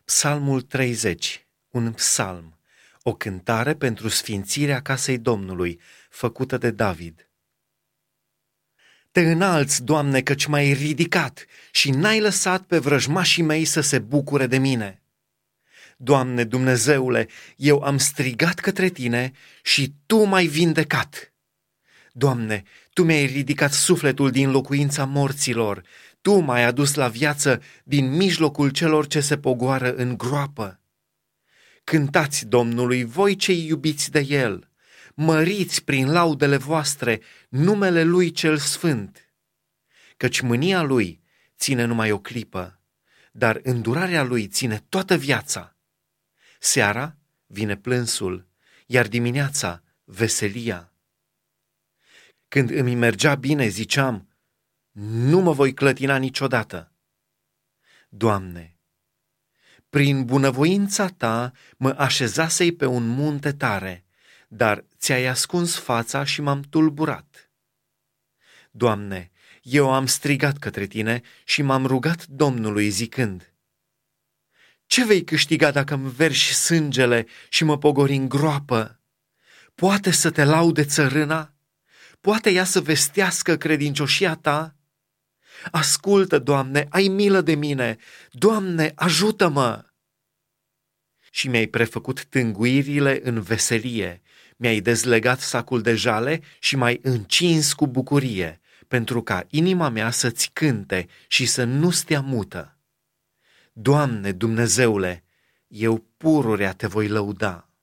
Psalmul 30, un psalm, o cântare pentru sfințirea casei Domnului, făcută de David. Te înalți, Doamne, căci m-ai ridicat și n-ai lăsat pe vrăjmașii mei să se bucure de mine. Doamne Dumnezeule, eu am strigat către Tine și Tu m-ai vindecat. Doamne, Tu mi-ai ridicat sufletul din locuința morților, Tu m-ai adus la viață din mijlocul celor ce se pogoară în groapă. Cântați Domnului, voi cei iubiți de El, măriți prin laudele voastre numele Lui cel Sfânt, căci mânia Lui ține numai o clipă, dar îndurarea Lui ține toată viața. Seara vine plânsul, iar dimineața veselia. Când îmi mergea bine, ziceam, nu mă voi clătina niciodată. Doamne, prin bunăvoința Ta mă așezasei pe un munte tare, dar ți-ai ascuns fața și m-am tulburat. Doamne, eu am strigat către Tine și m-am rugat Domnului zicând, ce vei câștiga dacă îmi verși sângele și mă pogori în groapă? Poate să Te laude țărâna? Poate ea să vestească credincioșia Ta? Ascultă, Doamne, ai milă de mine! Doamne, ajută-mă! Și mi-ai prefăcut tânguirile în veselie, mi-ai dezlegat sacul de jale și m-ai încins cu bucurie, pentru ca inima mea să-ți cânte și să nu stea mută. Doamne Dumnezeule, eu pururea Te voi lăuda.